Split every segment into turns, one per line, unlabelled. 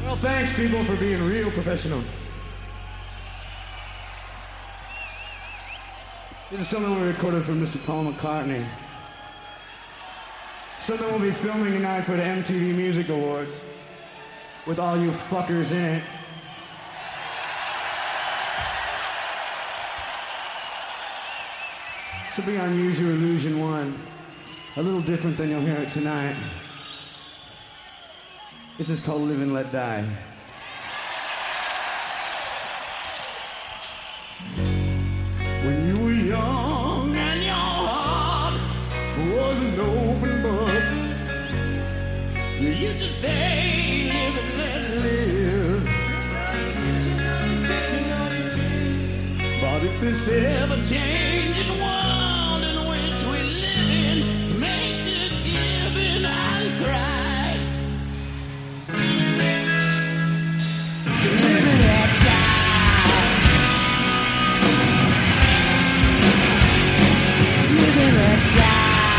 Well, thanks, people, for being real professional. This is something we recorded for Mr. Paul McCartney. Something we'll be filming tonight for the MTV Music Awards with all you fuckers in it. This will be on Use Your Illusion 1. A little different than you'll hear it tonight. This is called Live and Let Die. When you were young and your heart was an open book, you used to say, live and let live. But if this ever-changing world in which we live in makes you give in and cry, so live and let die. Live and let die.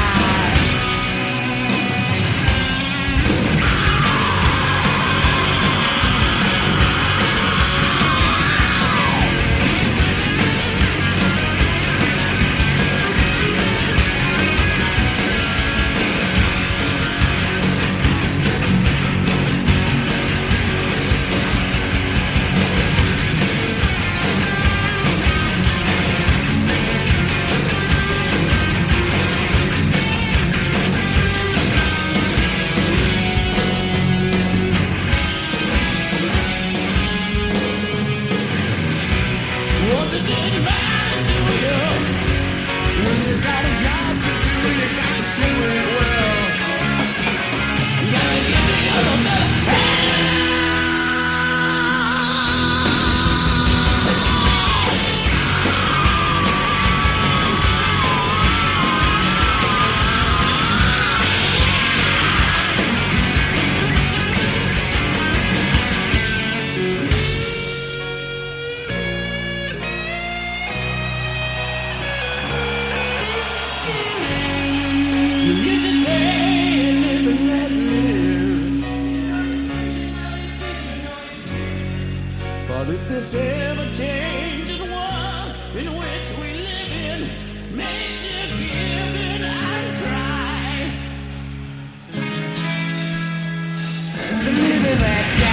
But if this ever-changing world in which we live in makes you give in and cry, so live and let die.